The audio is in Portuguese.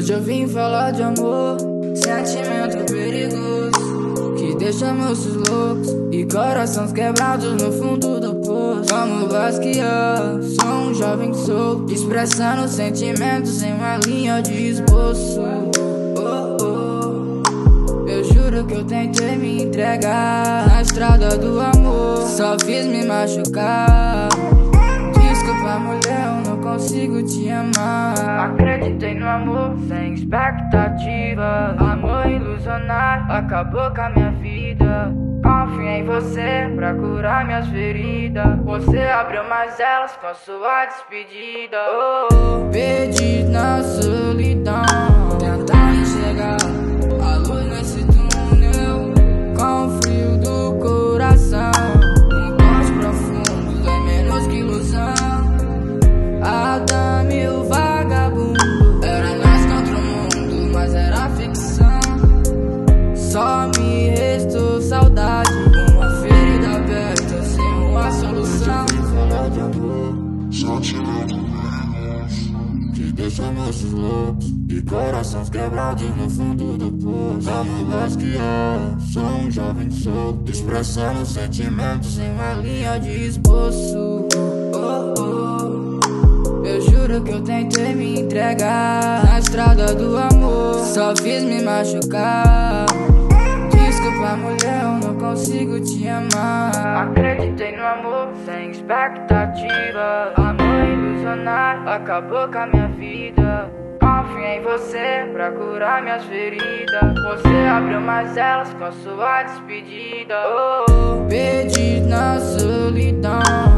Hoje eu vim falar de amor, sentimento perigoso que deixa moços loucos e corações quebrados no fundo do poço. Vamos vasquear, sou um jovem solto, expressando sentimentos em uma linha de esboço. Eu juro que eu tentei me entregar na estrada do amor, só fiz me machucar. Desculpa, mulher, eu não consigo te amar. Acreditei no amor sem expectativa, amor ilusionário acabou com a minha vida. Confiei em você pra curar minhas feridas, você abriu mais elas com a sua despedida. Perdi na solidão, tentando enxergar a luz nesse túnel, com o frio do coração. Um corte profundo é menos que ilusão. Adam e o vagabundo, era nós contra o mundo, mas era ficção. Só me restou saudade, uma ferida aberta sem uma solução. Falar de amor, sentimento perigoso que deixa moços loucos e corações quebrados no fundo do poço. Vamos vasquear, sou um jovem solto, expressando sentimentos em uma linha de esboço. Eu juro que eu tentei me entregar na estrada do amor, só fiz me machucar. Desculpa, mulher, eu não consigo te amar. Acreditei no amor sem expectativa, amor ilusionário acabou com a minha vida. Confiei em você pra curar minhas feridas, você abriu mais elas com a sua despedida. Perdi na solidão,